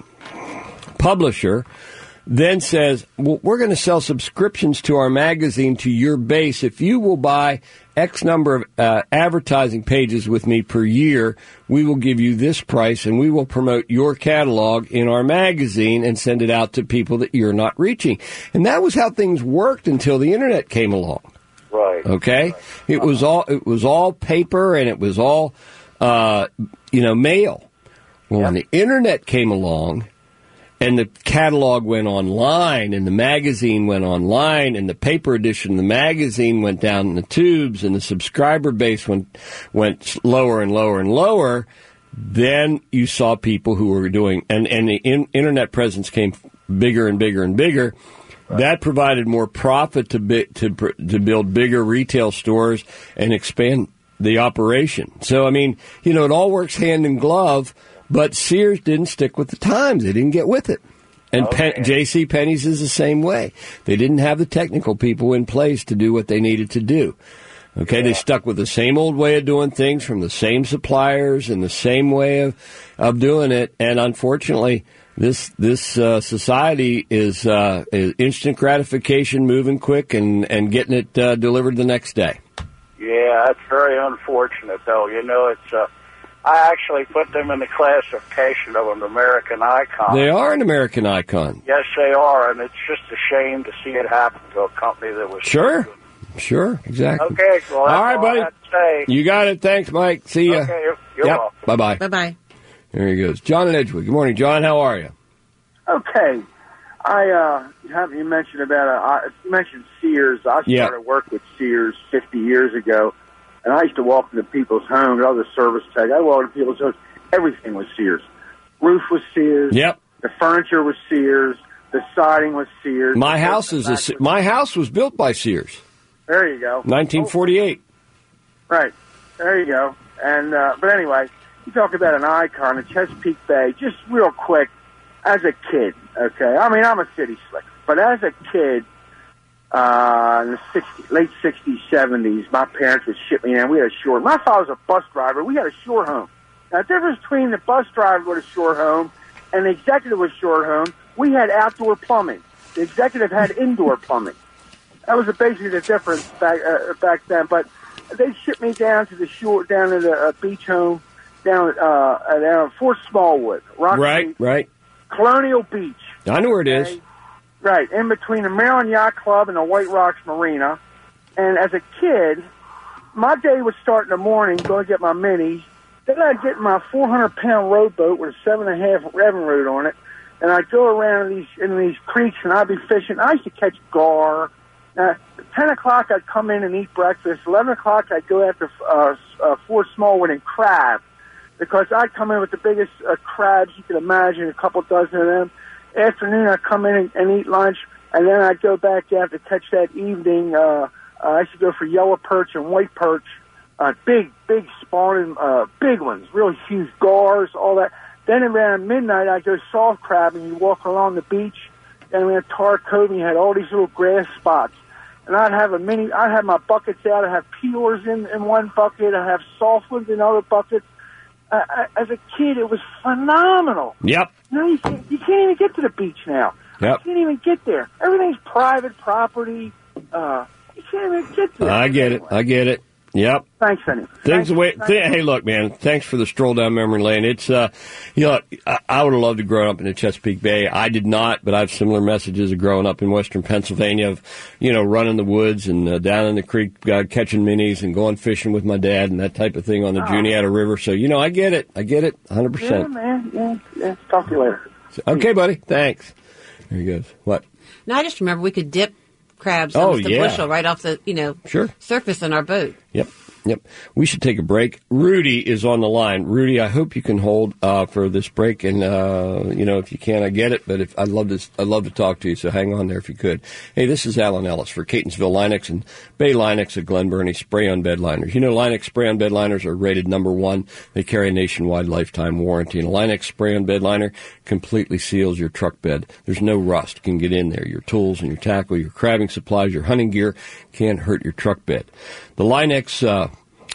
publisher then says, well, we're going to sell subscriptions to our magazine to your base. If you will buy X number of uh, advertising pages with me per year, we will give you this price, and we will promote your catalog in our magazine and send it out to people that you're not reaching. And that was how things worked until the Internet came along. Right. Okay? Right. It was all it was all paper, and it was all, uh, you know, mail. Well, yep. when the Internet came along, and the catalog went online, and the magazine went online, and the paper edition of the magazine went down in the tubes, and the subscriber base went went lower and lower and lower. Then you saw people who were doing, and, and the in, internet presence came bigger and bigger and bigger. Right. That provided more profit to bi- to to build bigger retail stores and expand the operation. So, I mean, you know, it all works hand in glove, but Sears didn't stick with the times. They didn't get with it. And okay. Pen- J C. Penney's is the same way. They didn't have the technical people in place to do what they needed to do. Okay, yeah. They stuck with the same old way of doing things from the same suppliers and the same way of, of doing it. And unfortunately, this this uh, society is, uh, is instant gratification, moving quick, and, and getting it uh, delivered the next day. Yeah, that's very unfortunate, though. You know, it's uh, I actually put them in the classification of an American icon. They are an American icon. Yes, they are, and it's just a shame to see it happen to a company that was... Sure, sure, exactly. Okay, well, that's all right, all buddy. I have to say. You got it. Thanks, Mike. See ya. Okay, you're, you're yep. welcome. Bye-bye. Bye-bye. There he goes. John in Edgewood. Good morning, John. How are you? Okay. I uh, have you mentioned about uh, you mentioned Sears. I started yeah. work with Sears fifty years ago, and I used to walk into people's homes. I was a service tech. I walked into people's homes. Everything was Sears. Roof was Sears. Yep. The furniture was Sears. The siding was Sears. My house is a, was, my house was built by Sears. There you go. nineteen forty-eight. Oh, right. There you go. And uh, but anyway, you talk about an icon, a Chesapeake Bay. Just real quick. As a kid, okay, I mean, I'm a city slicker, but as a kid, uh, in the sixties, late sixties, seventies, my parents would ship me in. We had a shore. My father was a bus driver. We had a shore home. Now, the difference between the bus driver with a shore home and the executive with shore home, we had outdoor plumbing. The executive had indoor plumbing. That was basically the difference back uh, back then. But they shipped me down to the shore, down to the uh, beach home, down at uh, down at Fort Smallwood, Rock right, Beach. right. Colonial Beach. I know where it okay? is. Right, in between the Maryland Yacht Club and the White Rocks Marina. And as a kid, my day would start in the morning, go and get my minis. Then I'd get my four hundred pound rowboat with a seven and a half Evinrude on it, and I'd go around in these in these creeks, and I'd be fishing. I used to catch gar. Now, ten o'clock, I'd come in and eat breakfast. eleven o'clock, I'd go after uh, uh, Fort Smallwood and crab. Because I'd come in with the biggest uh, crabs you could imagine, a couple dozen of them. Afternoon, I'd come in and, and eat lunch, and then I'd go back down to catch that evening. Uh, uh, I used to go for yellow perch and white perch, uh, big, big spawning, uh, big ones, really huge gars, all that. Then around midnight, I'd go soft crab, and you walk along the beach, and around Tar Cove, and you had all these little grass spots. And I'd have a mini, I'd have my buckets out. I'd have peelers in, in one bucket. I'd have soft ones in other buckets. Uh, as a kid, it was phenomenal. Yep. Now you can't, you can't even get to the beach now. Yep. You can't even get there. Everything's private property. Uh, you can't even get there. I get anyway. it. I get it. Yep. Thanks, anyway. Things Thanks, the way. thanks. Th- hey, look, man. Thanks for the stroll down memory lane. It's, uh, you know, I, I would have loved to grow up in the Chesapeake Bay. I did not, but I have similar messages of growing up in Western Pennsylvania, of, you know, running the woods and uh, down in the creek, uh, catching minis and going fishing with my dad and that type of thing on the oh. Juniata River. So, you know, I get it. I get it, one hundred percent. Yeah, man. Yeah, yeah. Talk to you later. So, okay, buddy. Thanks. There he goes. What? No, I just remember we could dip crabs oh, off the yeah. bushel right off the, you know, sure. surface in our boat. Yep. Yep. We should take a break. Rudy is on the line. Rudy, I hope you can hold uh, for this break, and uh, you know, if you can, I get it. But if I'd love to, I'd love to talk to you. So hang on there if you could. Hey, this is Alan Ellis for Catonsville Linux and Bay Linux at Glen Burnie Spray-On Bed Liners. You know, Linux Spray-On Bed Liners are rated number one. They carry a nationwide lifetime warranty. And a Linux Spray-On Bed Liner completely seals your truck bed. There's no rust can get in there. Your tools and your tackle, your crabbing supplies, your hunting gear can't hurt your truck bed. The Linux uh,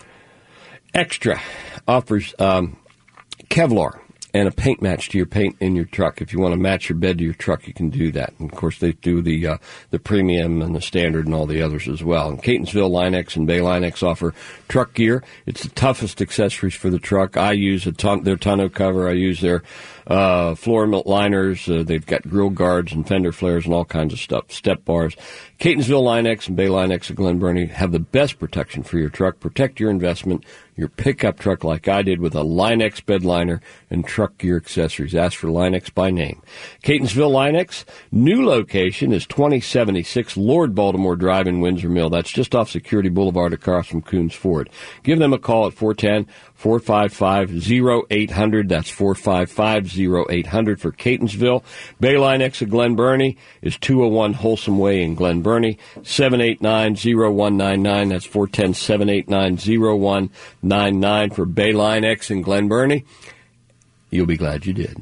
Extra offers um, Kevlar and a paint match to your paint in your truck. If you want to match your bed to your truck, you can do that. And, of course, they do the uh, the premium and the standard and all the others as well. And Catonsville Linux and Bay Linux offer truck gear. It's the toughest accessories for the truck. I use a ton, their tonneau cover. I use their uh, floor melt liners. Uh, they've got grill guards and fender flares and all kinds of stuff, step bars. Catonsville Linux and Bay Linux at Glen Burnie have the best protection for your truck. Protect your investment, your pickup truck like I did with a Linux bed liner and truck gear accessories. Ask for Linux by name. Catonsville Linux, new location is twenty seventy-six Lord Baltimore Drive in Windsor Mill. That's just off Security Boulevard across from Coons Ford. Give them a call at four one zero, four five five, oh eight hundred. That's four five five, oh eight hundred for Catonsville. Bayline X of Glen Burnie is two oh one Wholesome Way in Glen Burnie. seven eight nine, oh one nine nine. That's four one zero, seven eight nine, oh one nine nine for Bayline X in Glen Burnie. You'll be glad you did.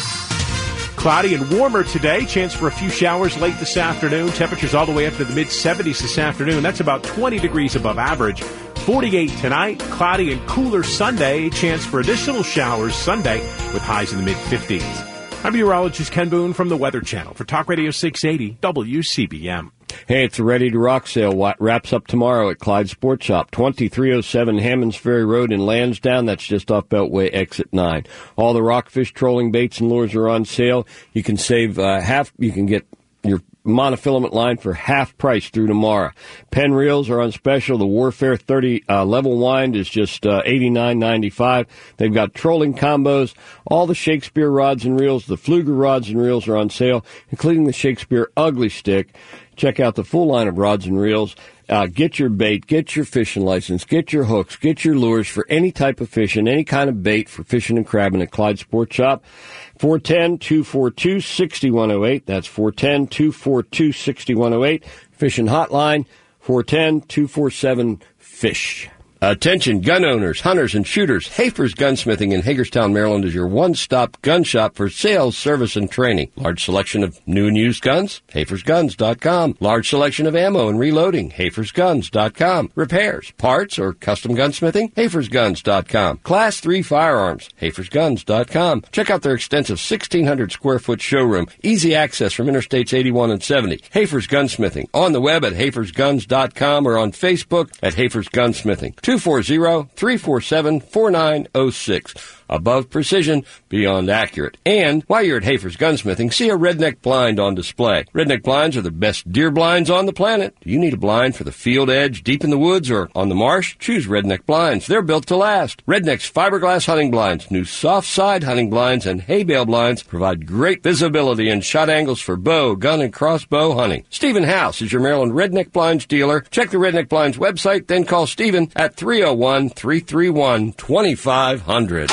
Cloudy and warmer today. Chance for a few showers late this afternoon. Temperatures all the way up to the mid-seventies this afternoon. That's about twenty degrees above average. forty-eight tonight. Cloudy and cooler Sunday. Chance for additional showers Sunday with highs in the mid-fifties. I'm meteorologist Ken Boone from the Weather Channel for Talk Radio six eighty W C B M. Hey, it's a Ready to Rock sale. What wraps up tomorrow at Clyde Sports Shop, twenty-three oh seven Hammonds Ferry Road in Lansdowne. That's just off Beltway Exit nine. All the rockfish, trolling baits, and lures are on sale. You can save uh, half. You can get your monofilament line for half price through tomorrow. Pen reels are on special. The Warfare thirty uh, level wind is just uh, eighty-nine ninety-five. They've got trolling combos. All the Shakespeare rods and reels, the Pfluger rods and reels are on sale, including the Shakespeare Ugly Stick. Check out the full line of rods and reels. Uh, get your bait, get your fishing license, get your hooks, get your lures for any type of fishing, any kind of bait for fishing and crabbing at Clyde Sports Shop. four one zero, two four two, six one zero eight. That's four one zero, two four two, six one zero eight. Fishing hotline, four one zero, two four seven, FISH. Attention gun owners, hunters, and shooters. Hafer's Gunsmithing in Hagerstown, Maryland is your one-stop gun shop for sales, service, and training. Large selection of new and used guns, Hafers Guns dot com. Large selection of ammo and reloading, Hafers Guns dot com. Repairs, parts, or custom gunsmithing, Hafers Guns dot com. Class three firearms, Hafers Guns dot com. Check out their extensive sixteen hundred square foot showroom. Easy access from Interstates eighty-one and seventy. Hafer's Gunsmithing. On the web at Hafers Guns dot com or on Facebook at Hafer's Gunsmithing. two four zero, three four seven, four nine zero six. Above precision, beyond accurate. And while you're at Hafer's Gunsmithing, see a Redneck blind on display. Redneck blinds are the best deer blinds on the planet. Do you need a blind for the field edge, deep in the woods, or on the marsh? Choose Redneck blinds. They're built to last. Redneck's fiberglass hunting blinds, new soft side hunting blinds, and hay bale blinds provide great visibility and shot angles for bow, gun, and crossbow hunting. Stephen House is your Maryland Redneck Blinds dealer. Check the Redneck Blinds website, then call Stephen at three oh one, three three one, two five zero zero.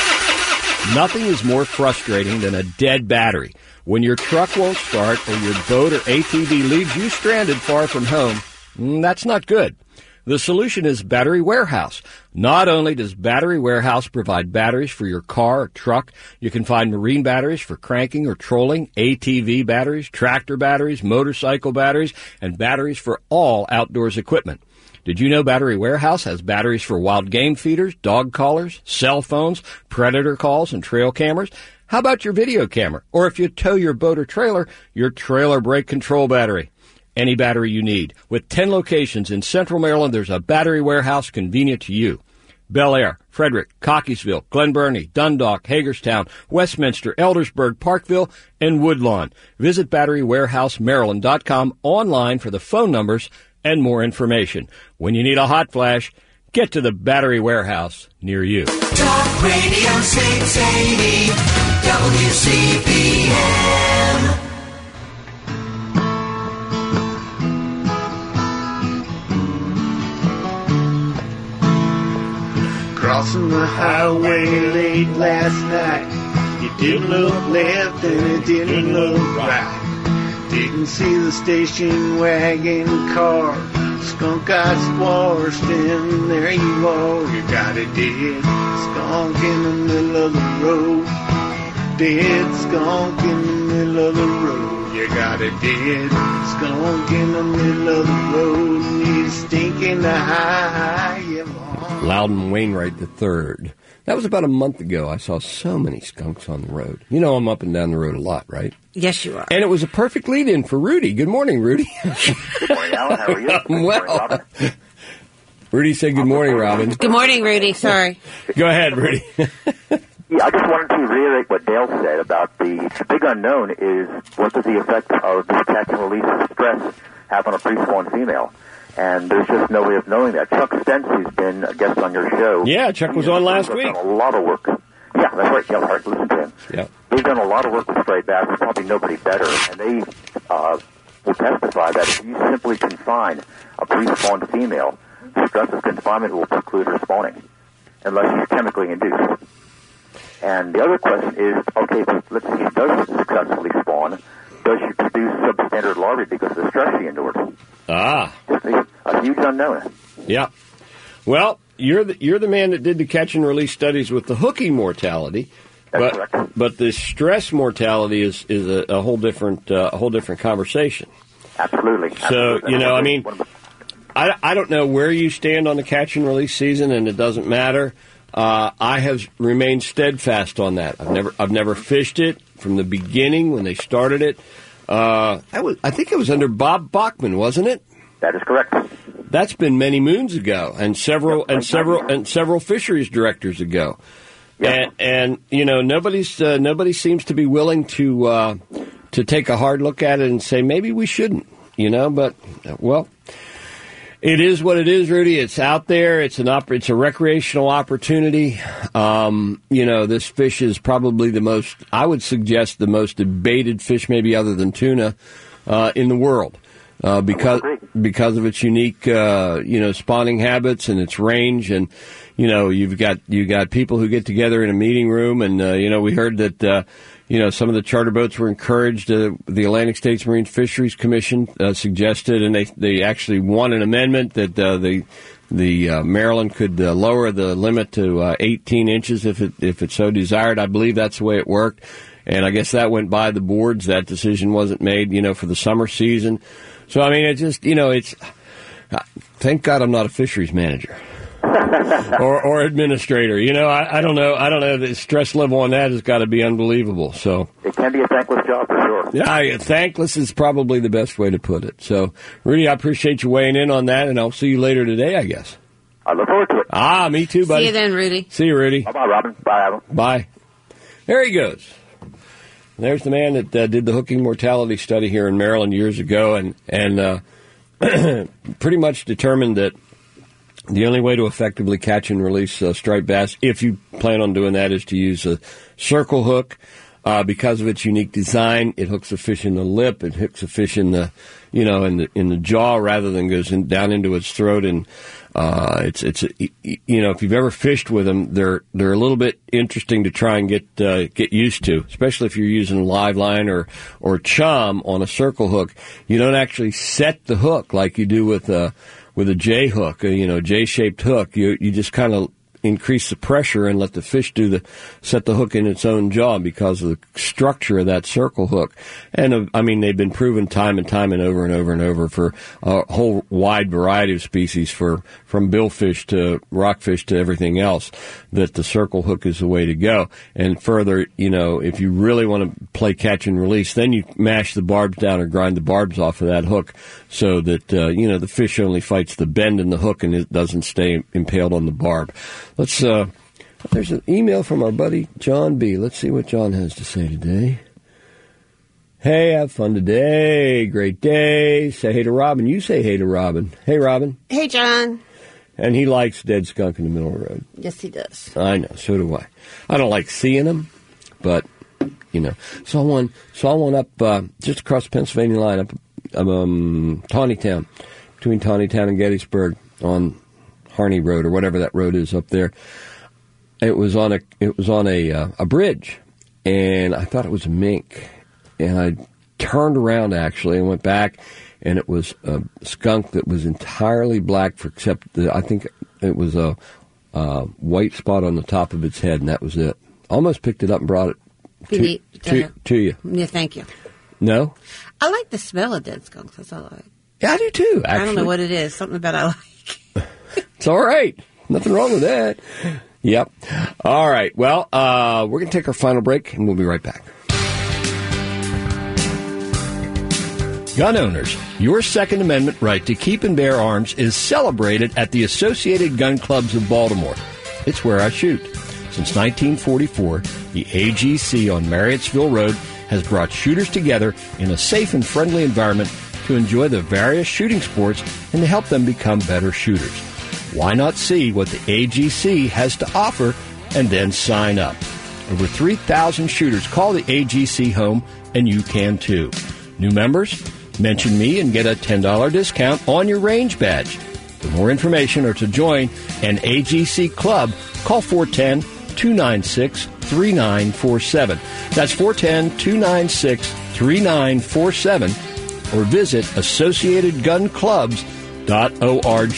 Nothing is more frustrating than a dead battery. When your truck won't start or your boat or A T V leaves you stranded far from home, that's not good. The solution is Battery Warehouse. Not only does Battery Warehouse provide batteries for your car or truck, you can find marine batteries for cranking or trolling, A T V batteries, tractor batteries, motorcycle batteries, and batteries for all outdoors equipment. Did you know Battery Warehouse has batteries for wild game feeders, dog collars, cell phones, predator calls, and trail cameras? How about your video camera? Or if you tow your boat or trailer, your trailer brake control battery. Any battery you need. With ten locations in Central Maryland, there's a Battery Warehouse convenient to you. Bel Air, Frederick, Cockeysville, Glen Burnie, Dundalk, Hagerstown, Westminster, Eldersburg, Parkville, and Woodlawn. Visit Battery Warehouse Maryland dot com online for the phone numbers and more information. When you need a hot flash, get to the Battery Warehouse near you. Talk Radio six eighty W C B M. Crossing the highway late last night, you didn't look left and it didn't look right. Didn't see the station wagon car, skunk eyed squaw standing there you are. You got a dead skunk in the middle of the road, dead skunk in the middle of the road. You got a dead skunk in the middle of the road, and he's stinking to high. Yeah, Loudon Wainwright the third. That was about a month ago. I saw so many skunks on the road. You know I'm up and down the road a lot, right? Yes, you are. And it was a perfect lead-in for Rudy. Good morning, Rudy. Good morning, Alan. How are you? I'm well. Rudy said good morning, Robin. Good morning, Rudy. Sorry. Go ahead, Rudy. Yeah, I just wanted to reiterate what Dale said about the, the big unknown is what does the effect of this catch and release of stress have on a pre-spawn female? And there's just no way of knowing that. Chuck Stentz, who's been a guest on your show. Yeah, Chuck was on last week. Done a lot of work. Yeah, that's right. Yeah, hard to listen to him. Yeah. They've done a lot of work with stray bass. There's probably nobody better. And they uh, will testify that if you simply confine a pre-spawned female, the stress of confinement will preclude her spawning. unless he's chemically induced. And the other question is, okay, let's see, he does successfully spawn. Does she produce substandard larvae because of the stress she endured? Ah. Just a, a huge unknown. Yeah. Well, you're the, you're the man that did the catch and release studies with the hooking mortality. That's but, correct. But the stress mortality is, is a, a whole different uh, a whole different conversation. Absolutely. So, Absolutely. you know, I mean, I, I don't know where you stand on the catch and release season, and it doesn't matter. Uh, I have remained steadfast on that. I've never I've never fished it from the beginning when they started it. Uh, I, was, I think it was under Bob Bachman, wasn't it? That is correct. That's been many moons ago, and several and several and several fisheries directors ago. And, and you know, nobody's uh, nobody seems to be willing to uh, to take a hard look at it and say maybe we shouldn't. You know, but well. It is what it is, Rudy. It's out there. It's an op- It's a recreational opportunity. Um, you know, this fish is probably the most, I would suggest, the most debated fish, maybe other than tuna, uh, in the world, uh, because because of its unique, uh, you know, spawning habits and its range. And you know, you've got you got people who get together in a meeting room, and uh, you know, we heard that. Uh, You know, some of the charter boats were encouraged. Uh, the Atlantic States Marine Fisheries Commission uh, suggested, and they they actually won an amendment that uh, the the uh, Maryland could uh, lower the limit to uh, eighteen inches if it if it so desired. I believe that's the way it worked, and I guess that went by the boards. That decision wasn't made, you know, for the summer season. So I mean, it just you know, it's thank God I'm not a fisheries manager. or, or administrator, you know, I, I don't know. I don't know. The stress level on that has got to be unbelievable. So it can be a thankless job for sure. Yeah, I, thankless is probably the best way to put it. So, Rudy, I appreciate you weighing in on that, and I'll see you later today, I guess. I look forward to it. Ah, me too, buddy. See you then, Rudy. See you, Rudy. Bye, Robin. Bye, Adam. Bye. There he goes. There's the man that uh, did the hooking mortality study here in Maryland years ago, and and uh, pretty much determined that the only way to effectively catch and release uh, striped bass, if you plan on doing that, is to use a circle hook. Uh, because of its unique design, it hooks the fish in the lip. It hooks the fish in the, you know, in the in the jaw rather than goes in, down into its throat. And uh, it's it's you know, if you've ever fished with them, they're they're a little bit interesting to try and get uh, get used to, especially if you're using live line or or chum on a circle hook. You don't actually set the hook like you do with a with a J hook, a, you know, J-shaped hook. You you just kind of increase the pressure and let the fish do the set the hook in its own jaw because of the structure of that circle hook. And uh, I mean, they've been proven time and time and over and over and over for a whole wide variety of species, for from billfish to rockfish to everything else, that the circle hook is the way to go. And further, you know, if you really want to play catch and release, then you mash the barbs down or grind the barbs off of that hook so that uh, you know, the fish only fights the bend in the hook and it doesn't stay impaled on the barb. Let's, uh, there's an email from our buddy John B. Let's see what John has to say today. Hey, have fun today. Great day. Say hey to Robin. You say hey to Robin. Hey, Robin. Hey, John. And he likes dead skunk in the middle of the road. Yes, he does. I know. So do I. I don't like seeing them, but, you know. Saw one, saw one up, uh, just across the Pennsylvania line, up, um, Tawnytown, between Tawnytown and Gettysburg on Harney Road or whatever that road is up there. It was on a it was on a uh, a bridge, and I thought it was a mink, and I turned around actually and went back, and it was a skunk that was entirely black, for except the, I think it was a, a white spot on the top of its head, and that was it. Almost picked it up and brought it to, to, to you. Yeah, thank you. No, I like the smell of dead skunks. That's all I like. Yeah, I do too. Actually, I don't know what it is. Something about I like. It's all right. Nothing wrong with that. Yep. All right. Well, uh, we're going to take our final break, and we'll be right back. Gun owners, your Second Amendment right to keep and bear arms is celebrated at the Associated Gun Clubs of Baltimore. It's where I shoot. Since nineteen forty-four, the A G C on Marriottsville Road has brought shooters together in a safe and friendly environment to enjoy the various shooting sports and to help them become better shooters. Why not see what the A G C has to offer and then sign up? Over three thousand shooters call the A G C home, and you can too. New members? Mention me and get a ten dollars discount on your range badge. For more information or to join an A G C club, call four one zero, two nine six, three nine four seven. That's four one zero, two nine six, three nine four seven, or visit associated gun clubs dot org.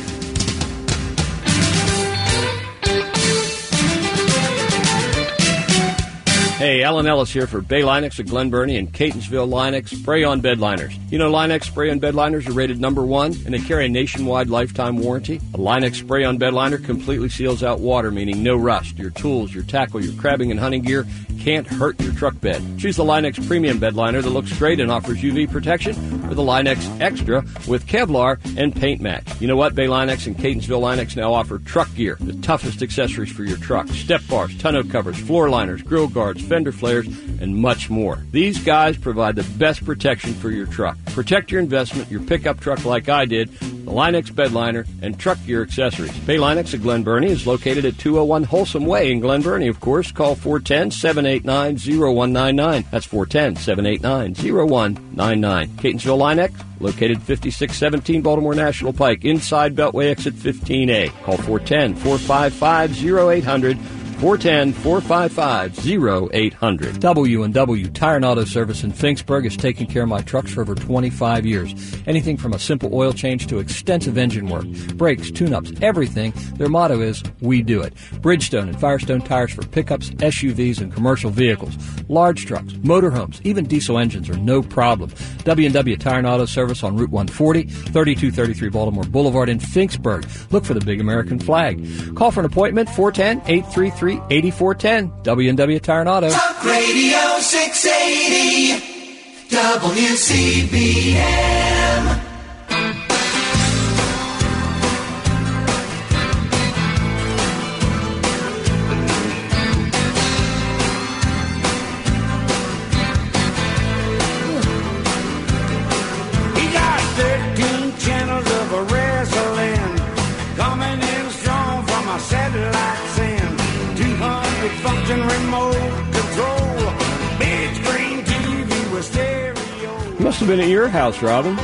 Hey, Alan Ellis here for Bay Linux of Glen Burnie and Catonsville Linux spray-on bed liners. You know Linux spray-on bed liners are rated number one, and they carry a nationwide lifetime warranty. A Linux spray-on bed liner completely seals out water, meaning no rust. Your tools, your tackle, your crabbing and hunting gear can't hurt your truck bed. Choose the Linux Premium Bed Liner that looks great and offers U V protection, or the Linux Extra with Kevlar and paint match. You know what? Bay Linux and Catonsville Linux now offer truck gear, the toughest accessories for your truck. Step bars, tonneau covers, floor liners, grill guards, fender flares, and much more. These guys provide the best protection for your truck. Protect your investment, your pickup truck like I did, the Linux Bed Liner, and truck gear accessories. Bay Linux of Glen Burnie is located at two oh one Wholesome Way in Glen Burnie, of course. Call four one zero, seven eight nine, zero one nine nine. That's four one zero, seven eight nine, zero one nine nine. Catonsville Linux, located fifty-six seventeen Baltimore National Pike, inside Beltway exit fifteen A. Call four one zero, four five five, zero eight hundred. four one zero, four five five, zero eight hundred. W and W Tire and Auto Service in Finksburg has taken care of my trucks for over twenty-five years. Anything from a simple oil change to extensive engine work, brakes, tune-ups, everything. Their motto is, we do it. Bridgestone and Firestone tires for pickups, S U Vs, and commercial vehicles. Large trucks, motorhomes, even diesel engines are no problem. W and W Tire and Auto Service on Route one forty, thirty-two thirty-three Baltimore Boulevard in Finksburg. Look for the big American flag. Call for an appointment, four one zero, eight three three, eight four one zero. W and W Tire and Auto. Talk Radio six eighty W C B M. He got thirteen channels of a wrestling coming in strong from a satellite send. two hundred function remote control, big screen T V with stereo. Must have been at your house, Robin.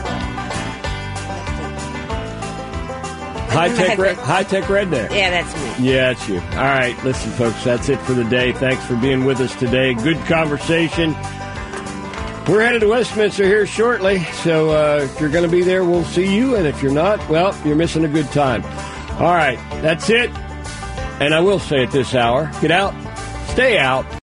High tech, re- high tech redneck. Yeah, that's me. Yeah, it's you. All right, listen, folks, that's it for the day. Thanks for being with us today. Good conversation. We're headed to Westminster here shortly, so uh, if you're going to be there, we'll see you. And if you're not, well, you're missing a good time. All right, that's it. And I will say at this hour, get out, stay out.